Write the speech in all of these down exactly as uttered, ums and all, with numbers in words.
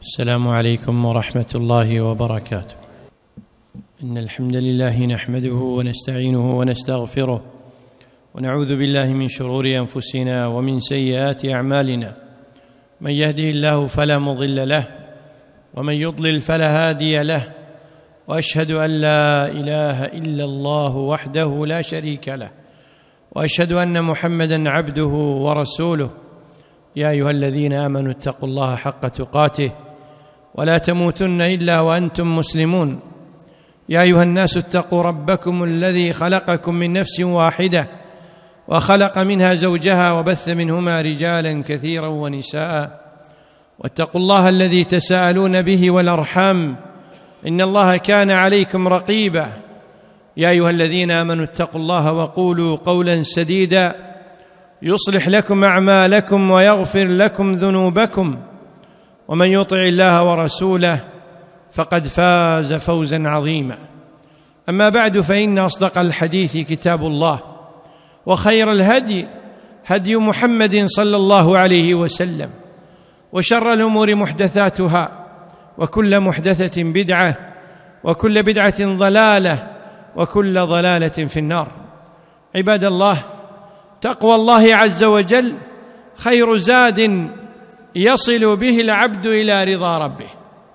السلام عليكم ورحمة الله وبركاته. إن الحمد لله نحمده ونستعينه ونستغفره ونعوذ بالله من شرور أنفسنا ومن سيئات أعمالنا، من يهده الله فلا مضل له ومن يضلل فلا هادي له، وأشهد أن لا إله إلا الله وحده لا شريك له، وأشهد أن محمدًا عبده ورسوله. يا أيها الذين آمنوا اتقوا الله حق تقاته ولا تموتن إلا وأنتم مسلمون. يا أيها الناس اتقوا ربكم الذي خلقكم من نفس واحدة وخلق منها زوجها وبث منهما رجالا كثيرا ونساء، واتقوا الله الذي تساءلون به والأرحام إن الله كان عليكم رقيبا. يا أيها الذين آمنوا اتقوا الله وقولوا قولا سديدا يصلح لكم أعمالكم ويغفر لكم ذنوبكم، ومن يطع الله ورسوله فقد فاز فوزا عظيما. أما بعد، فإن أصدق الحديث كتاب الله، وخير الهدي هدي محمد صلى الله عليه وسلم، وشر الأمور محدثاتها، وكل محدثة بدعة، وكل بدعة ضلالة، وكل ضلالة في النار. عباد الله، تقوى الله عز وجل خير زاد يصل به العبد إلى رضا ربه.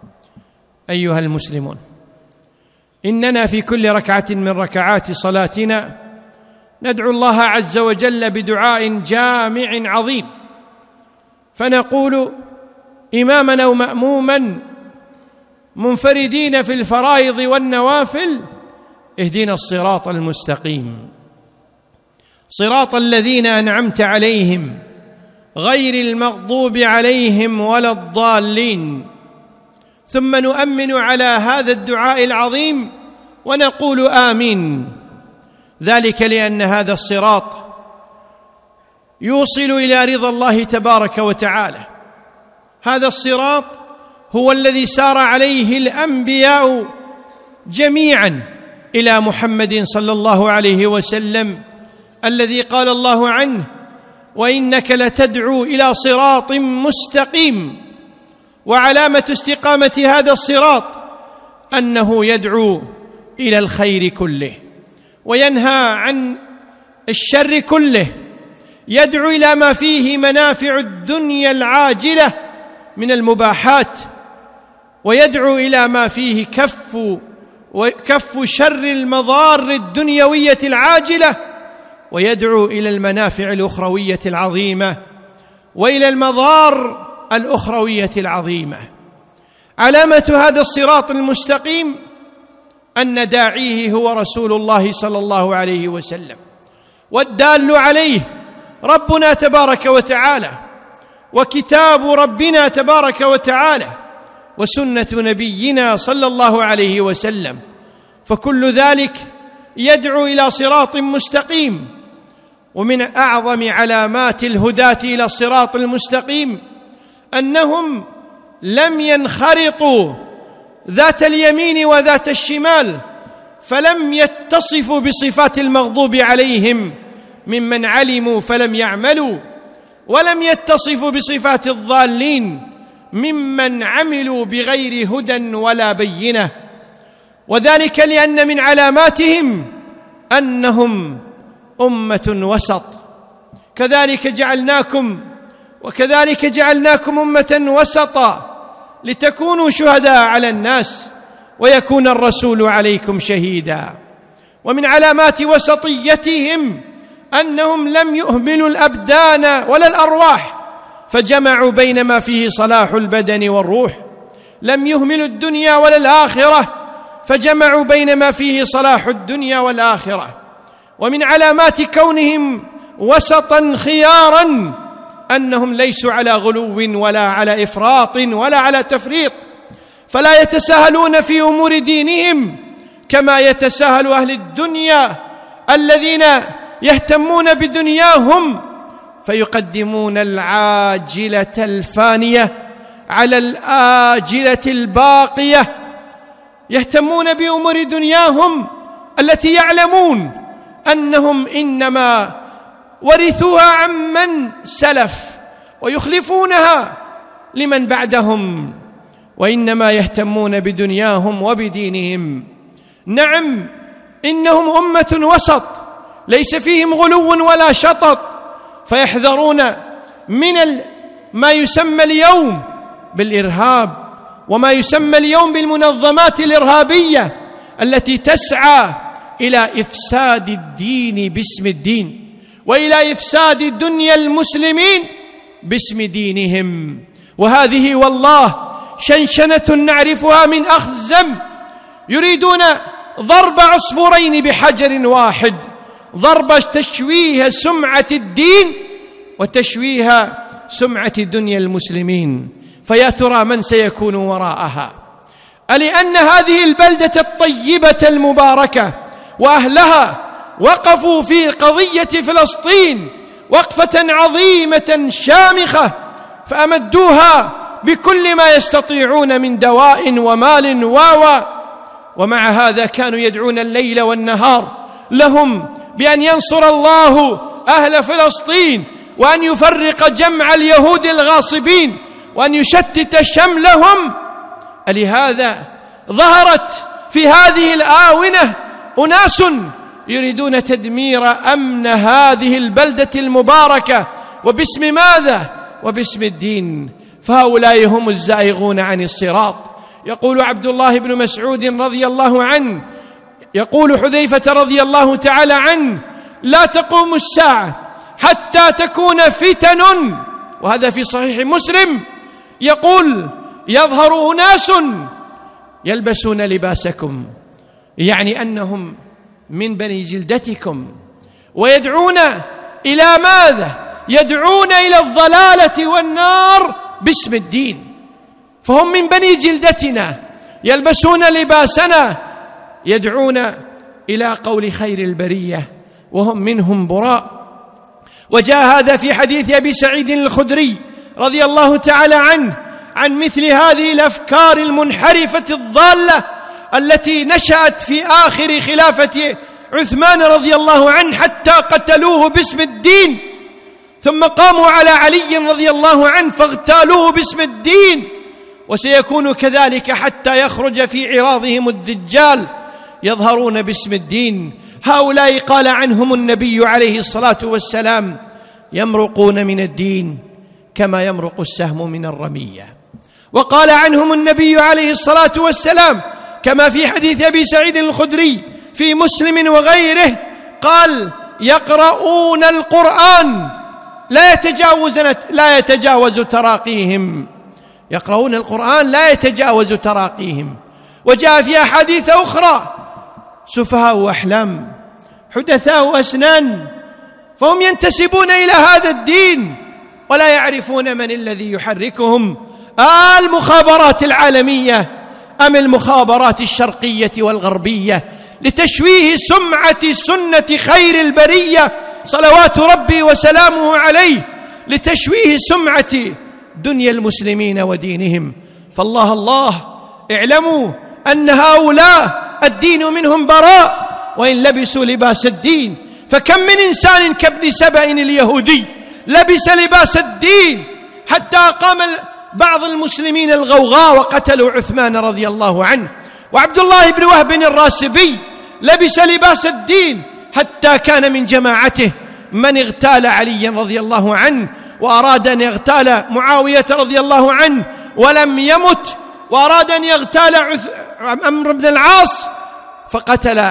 أيها المسلمون، إننا في كل ركعة من ركعات صلاتنا ندعو الله عز وجل بدعاء جامع عظيم، فنقول إماما أو مأموما منفردين في الفرائض والنوافل: اهدنا الصراط المستقيم، صراط الذين أنعمت عليهم غير المغضوب عليهم ولا الضالين. ثم نؤمن على هذا الدعاء العظيم ونقول آمين، ذلك لأن هذا الصراط يوصل إلى رضا الله تبارك وتعالى. هذا الصراط هو الذي سار عليه الأنبياء جميعا إلى محمد صلى الله عليه وسلم، الذي قال الله عنه: وإنك لتدعو إلى صراط مستقيم. وعلامة استقامة هذا الصراط أنه يدعو إلى الخير كله وينهى عن الشر كله، يدعو إلى ما فيه منافع الدنيا العاجلة من المباحات، ويدعو إلى ما فيه كف وكف شر المضار الدنيوية العاجلة، ويدعو إلى المنافع الأخروية العظيمة وإلى المضار الأخروية العظيمة. علامة هذا الصراط المستقيم أن داعيه هو رسول الله صلى الله عليه وسلم، والدال عليه ربنا تبارك وتعالى، وكتاب ربنا تبارك وتعالى، وسنة نبينا صلى الله عليه وسلم، فكل ذلك يدعو إلى صراط مستقيم. ومن أعظم علامات الهداة إلى الصراط المستقيم أنهم لم ينخرطوا ذات اليمين وذات الشمال، فلم يتصفوا بصفات المغضوب عليهم ممن علموا فلم يعملوا، ولم يتصفوا بصفات الضالين ممن عملوا بغير هدى ولا بينة. وذلك لأن من علاماتهم أنهم أمة وسط. كذلك جعلناكم وكذلك جعلناكم أمة وسطا لتكونوا شهداء على الناس ويكون الرسول عليكم شهيدا. ومن علامات وسطيتهم أنهم لم يهملوا الأبدان ولا الأرواح، فجمعوا بين ما فيه صلاح البدن والروح. لم يهملوا الدنيا ولا الآخرة، فجمعوا بين ما فيه صلاح الدنيا والآخرة. ومن علامات كونهم وسطا خيارا أنهم ليسوا على غلو ولا على إفراط ولا على تفريط، فلا يتساهلون في أمور دينهم كما يتساهل أهل الدنيا الذين يهتمون بدنياهم، فيقدمون العاجلة الفانية على الآجلة الباقية. يهتمون بأمور دنياهم التي يعلمون أنهم إنما ورثوها عمن سلف ويخلفونها لمن بعدهم. وإنما يهتمون بدنياهم وبدينهم. نعم، إنهم أمة وسط ليس فيهم غلو ولا شطط، فيحذرون من ما يسمى اليوم بالإرهاب، وما يسمى اليوم بالمنظمات الإرهابية التي تسعى إلى إفساد الدين باسم الدين، وإلى إفساد دنيا المسلمين باسم دينهم. وهذه والله شنشنة نعرفها من أخذ الذنب. يريدون ضرب عصفورين بحجر واحد، ضرب تشويه سمعة الدين وتشويه سمعة دنيا المسلمين. فيا ترى من سيكون وراءها؟ ألأن هذه البلدة الطيبة المباركة وأهلها وقفوا في قضية فلسطين وقفة عظيمة شامخة، فأمدوها بكل ما يستطيعون من دواء ومال واوا، ومع هذا كانوا يدعون الليل والنهار لهم بأن ينصر الله أهل فلسطين، وأن يفرق جمع اليهود الغاصبين، وأن يشتت شملهم. لهذا ظهرت في هذه الآونة أناس يريدون تدمير أمن هذه البلدة المباركة، وباسم ماذا؟ وباسم الدين. فهؤلاء هم الزائغون عن الصراط. يقول عبد الله بن مسعود رضي الله عنه، يقول حذيفة رضي الله تعالى عنه: لا تقوم الساعة حتى تكون فتن، وهذا في صحيح مسلم، يقول: يظهر أناس يلبسون لباسكم، يعني أنهم من بني جلدتكم، ويدعون إلى ماذا؟ يدعون إلى الضلالة والنار باسم الدين. فهم من بني جلدتنا يلبسون لباسنا، يدعون إلى قول خير البرية، وهم منهم براء. وجاء هذا في حديث أبي سعيد الخدري رضي الله تعالى عنه عن مثل هذه الأفكار المنحرفة الضالة التي نشأت في آخر خلافة عثمان رضي الله عنه، حتى قتلوه باسم الدين، ثم قاموا على علي رضي الله عنه فاغتالوه باسم الدين. وسيكون كذلك حتى يخرج في عراضهم الدجال، يظهرون باسم الدين. هؤلاء قال عنهم النبي عليه الصلاة والسلام: يمرقون من الدين كما يمرق السهم من الرمية. وقال عنهم النبي عليه الصلاة والسلام كما في حديث أبي سعيد الخدري في مسلم وغيره، قال: يقرؤون القرآن لا يتجاوز لا يتجاوز تراقيهم، يقرؤون القرآن لا يتجاوز تراقيهم. وجاء في أحاديث أخرى: سفهاء أحلام حدثاء أسنان. فهم ينتسبون إلى هذا الدين ولا يعرفون من الذي يحركهم، المخابرات العالمية أم المخابرات الشرقية والغربية، لتشويه سمعة سنة خير البرية صلوات ربي وسلامه عليه، لتشويه سمعة دنيا المسلمين ودينهم. فالله الله اعلموا أن هؤلاء الدين منهم براء، وإن لبسوا لباس الدين. فكم من إنسان كابن سبأ اليهودي لبس لباس الدين حتى أقام بعض المسلمين الغوغاء وقتلوا عثمان رضي الله عنه. وعبد الله بن وهب الراسبي لبس لباس الدين حتى كان من جماعته من اغتال عليا رضي الله عنه، وأراد أن يغتال معاوية رضي الله عنه ولم يمت، وأراد أن يغتال عمرو بن العاص، فقتل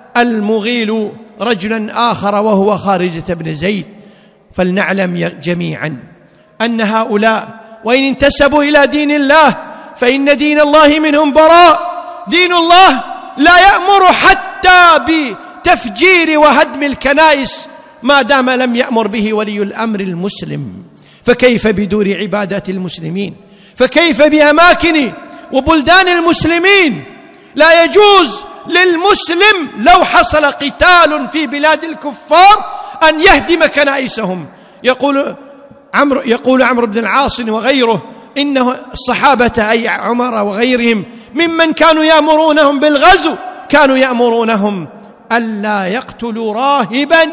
المغيل رجلا آخر وهو خارجة بن زيد. فلنعلم جميعا أن هؤلاء وإن انتسبوا إلى دين الله فإن دين الله منهم براء. دين الله لا يأمر حتى بتفجير وهدم الكنائس ما دام لم يأمر به ولي الأمر المسلم. فكيف بدور عبادات المسلمين؟ فكيف بأماكن وبلدان المسلمين؟ لا يجوز للمسلم لو حصل قتال في بلاد الكفار أن يهدم كنائسهم. يقول عمرو يقول عمرو بن العاص وغيره إن الصحابة أي عمر وغيرهم ممن كانوا يأمرونهم بالغزو كانوا يأمرونهم ألا يقتلوا راهبا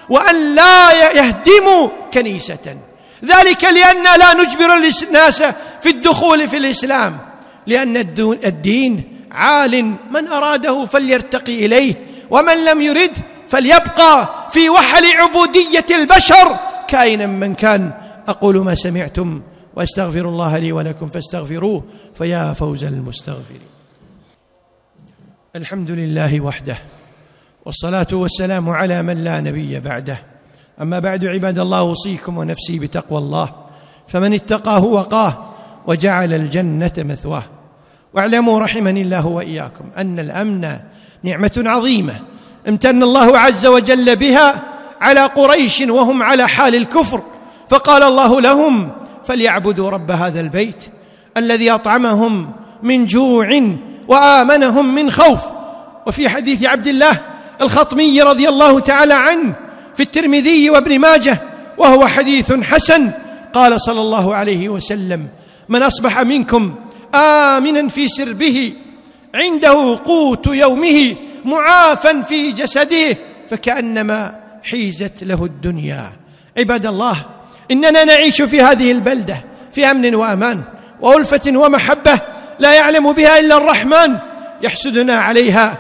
وألا يهدموا كنيسة، ذلك لأن لا نجبر الناس في الدخول في الإسلام، لأن الدين عال، من أراده فليرتقي إليه، ومن لم يرد فليبقى في وحل عبودية البشر كائنا من كان. أقول ما سمعتم وأستغفر الله لي ولكم فاستغفروه فيا فوز المستغفرين. الحمد لله وحده، والصلاة والسلام على من لا نبي بعده. أما بعد، عباد الله، أوصيكم ونفسي بتقوى الله، فمن اتقاه وقاه وجعل الجنة مثواه. واعلموا رحمني الله وإياكم أن الأمن نعمة عظيمة امتن الله عز وجل بها على قريش وهم على حال الكفر، فقال الله لهم: فليعبدوا رب هذا البيت الذي أطعمهم من جوع وآمنهم من خوف. وفي حديث عبد الله الخطمي رضي الله تعالى عنه في الترمذي وابن ماجه، وهو حديث حسن، قال صلى الله عليه وسلم: من أصبح منكم آمنا في سربه عنده قوت يومه معافا في جسده فكأنما حيزت له الدنيا. عباد الله، إننا نعيش في هذه البلدة في أمن وأمان وألفة ومحبة لا يعلم بها إلا الرحمن، يحسدنا عليها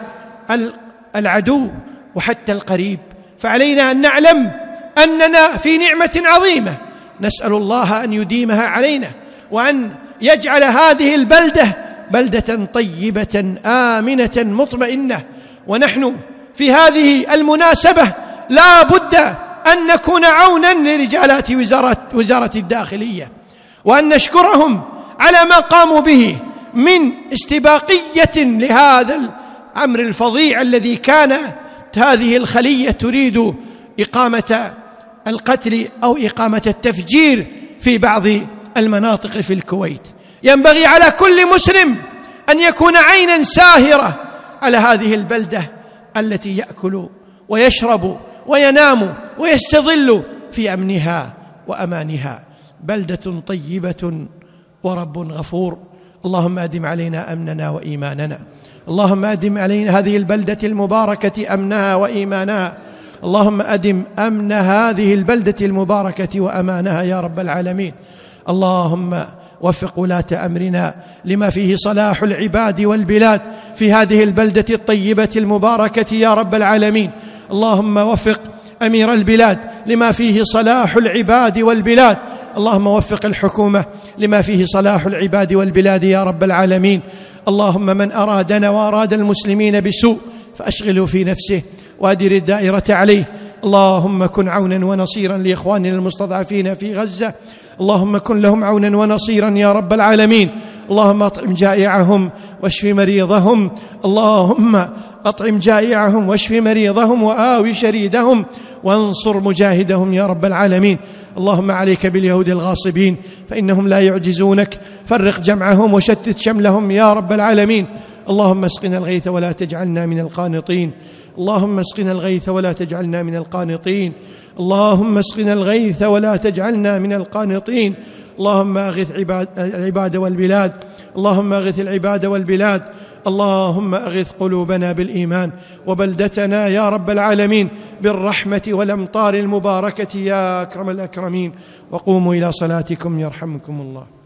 العدو وحتى القريب، فعلينا أن نعلم أننا في نعمة عظيمة، نسأل الله أن يديمها علينا، وأن يجعل هذه البلدة بلدة طيبة آمنة مطمئنة. ونحن في هذه المناسبة لا بد أن نكون عونا لرجالات وزارة, وزارة الداخلية، وأن نشكرهم على ما قاموا به من استباقية لهذا الأمر الفظيع الذي كان هذه الخلية تريد إقامة القتل أو إقامة التفجير في بعض المناطق في الكويت. ينبغي على كل مسلم أن يكون عينا ساهرة على هذه البلدة التي يأكل ويشرب وينام ويستظل في أمنها وأمانها. بلدة طيبة ورب غفور. اللهم أدم علينا أمننا وإيماننا، اللهم أدم علينا هذه البلدة المباركة أمنها وإيمانها، اللهم أدم أمن هذه البلدة المباركة وأمانها يا رب العالمين. اللهم وفق ولاة أمرنا لما فيه صلاح العباد والبلاد في هذه البلدة الطيبة المباركة يا رب العالمين. اللهم وفق أمير البلاد لما فيه صلاح العباد والبلاد، اللهم وفق الحكومة لما فيه صلاح العباد والبلاد يا رب العالمين. اللهم من أرادنا وأراد المسلمين بسوء فأشغله في نفسه وأدر الدائرة عليه. اللهم كن عونا ونصيرا لإخواننا المستضعفين في غزة، اللهم كن لهم عونا ونصيرا يا رب العالمين. اللهم أطعم جائعهم واشف مريضهم، اللهم أطعم جائعهم واشف مريضهم وآوي شريدهم وانصر مجاهدهم يا رب العالمين. اللهم عليك باليهود الغاصبين فإنهم لا يعجزونك، فرق جمعهم وشتت شملهم يا رب العالمين. اللهم اسقنا الغيث ولا تجعلنا من القانطين، اللهم اسقنا الغيث ولا تجعلنا من القانطين، اللهم اسقنا الغيث ولا تجعلنا من القانطين. اللهم أغث عباد العباد والبلاد، اللهم أغث العباد والبلاد، اللهم أغث قلوبنا بالإيمان وبلدتنا يا رب العالمين بالرحمة والأمطار المباركة يا أكرم الأكرمين. وقوموا إلى صلاتكم يرحمكم الله.